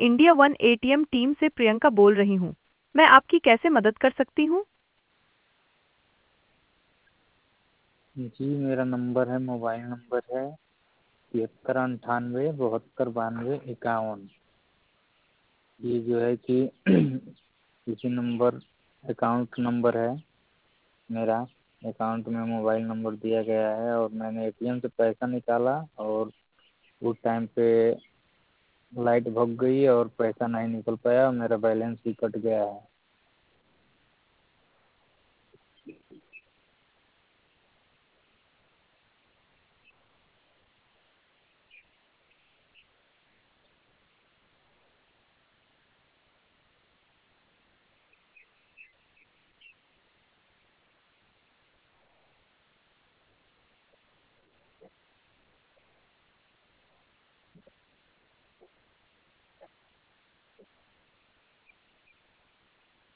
India one ATM team से प्रियंका बोल रही हूँ। मैं आपकी कैसे मदद कर सकती हूँ? जी मेरा नंबर है, मोबाइल नंबर है 73 98 72 51। ये जो है कि इसी नंबर अकाउंट नंबर है मेरा। अकाउंट में मोबाइल नंबर दिया गया है और मैंने एटीएम से पैसा निकाला और उस टाइम पे लाइट भग गई और पैसा नहीं निकल पाया और मेरा बैलेंस भी कट गया है।